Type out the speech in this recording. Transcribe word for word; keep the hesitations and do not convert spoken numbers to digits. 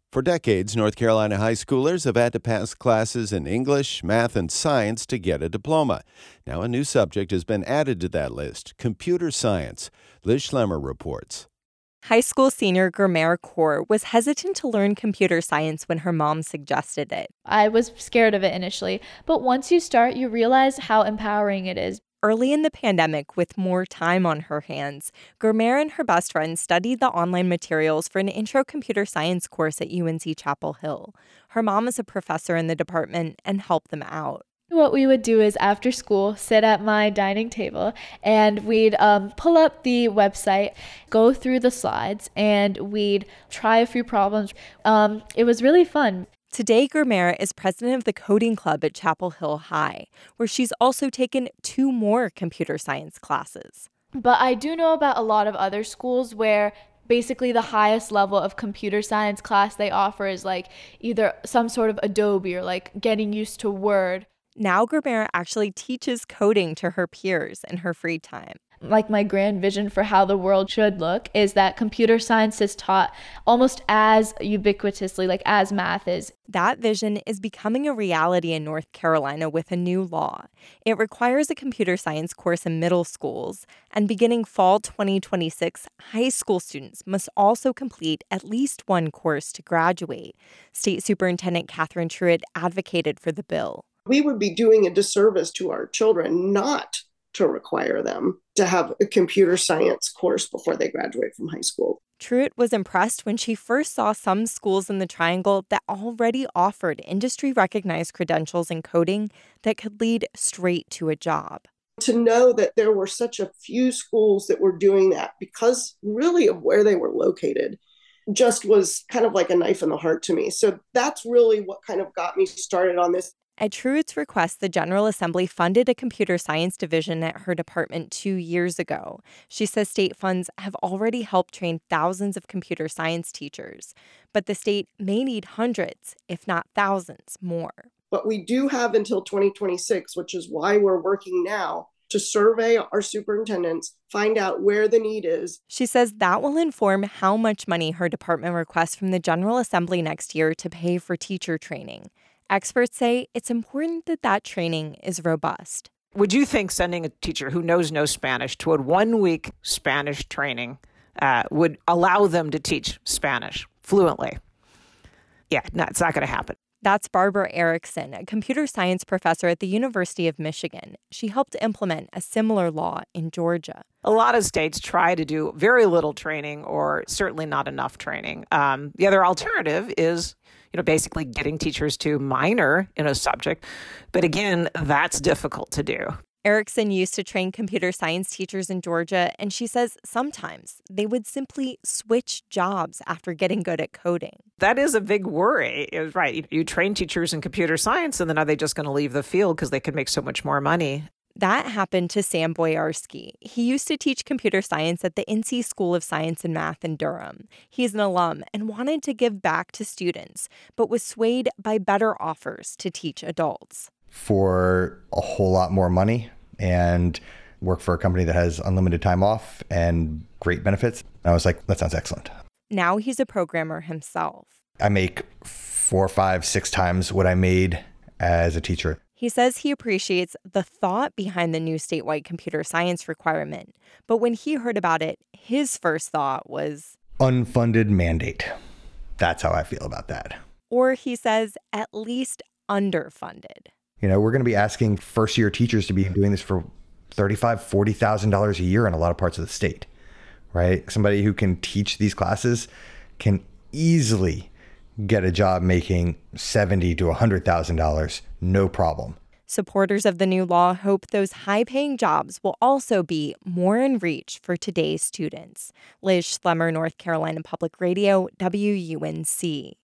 For decades, North Carolina high schoolers have had to pass classes in English, math, and science to get a diploma. Now a new subject has been added to that list, computer science. Liz Schlemmer reports. High school senior Gurmair Kaur was hesitant to learn computer science when her mom suggested it. I was scared of it initially, but once you start, you realize how empowering it is. Early in the pandemic, with more time on her hands, Gurmair and her best friend studied the online materials for an intro computer science course at U N C Chapel Hill. Her mom is a professor in the department and helped them out. What we would do is after school, sit at my dining table and we'd um, pull up the website, go through the slides, and we'd try a few problems. Um, it was really fun. Today, Gurmair is president of the coding club at Chapel Hill High, where she's also taken two more computer science classes. But I do know about a lot of other schools where basically the highest level of computer science class they offer is like either some sort of Adobe or like getting used to Word. Now Gurmair actually teaches coding to her peers in her free time. Like my grand vision for how the world should look is that computer science is taught almost as ubiquitously, like as math is. That vision is becoming a reality in North Carolina with a new law. It requires a computer science course in middle schools, and beginning fall twenty twenty-six, high school students must also complete at least one course to graduate. State Superintendent Catherine Truitt advocated for the bill. We would be doing a disservice to our children not to require them to have a computer science course before they graduate from high school. Truitt was impressed when she first saw some schools in the Triangle that already offered industry-recognized credentials in coding that could lead straight to a job. To know that there were such a few schools that were doing that because really of where they were located just was kind of like a knife in the heart to me. So that's really what kind of got me started on this. At Truitt's request, the General Assembly funded a computer science division at her department two years ago. She says state funds have already helped train thousands of computer science teachers, but the state may need hundreds, if not thousands, more. But we do have until twenty twenty-six, which is why we're working now, to survey our superintendents, find out where the need is. She says that will inform how much money her department requests from the General Assembly next year to pay for teacher training. Experts say it's important that that training is robust. Would you think sending a teacher who knows no Spanish to a one-week Spanish training uh, would allow them to teach Spanish fluently? Yeah, no, it's not going to happen. That's Barbara Erickson, a computer science professor at the University of Michigan. She helped implement a similar law in Georgia. A lot of states try to do very little training or certainly not enough training. Um, the other alternative is, you know, basically getting teachers to minor in a subject. But again, that's difficult to do. Erickson used to train computer science teachers in Georgia, and she says sometimes they would simply switch jobs after getting good at coding. That is a big worry, is right. You, you train teachers in computer science, and then are they just going to leave the field because they could make so much more money? That happened to Sam Boyarsky. He used to teach computer science at the N C School of Science and Math in Durham. He's an alum and wanted to give back to students, but was swayed by better offers to teach adults. For a whole lot more money and work for a company that has unlimited time off and great benefits. I was like, that sounds excellent. Now he's a programmer himself. I make four, five, six times what I made as a teacher. He says he appreciates the thought behind the new statewide computer science requirement. But when he heard about it, his first thought was unfunded mandate. That's how I feel about that. Or he says at least underfunded. You know, we're going to be asking first year teachers to be doing this for thirty-five thousand dollars, forty thousand dollars a year in a lot of parts of the state, right? Somebody who can teach these classes can easily get a job making seventy thousand dollars to one hundred thousand dollars, no problem. Supporters of the new law hope those high-paying jobs will also be more in reach for today's students. Liz Schlemmer, North Carolina Public Radio, W U N C.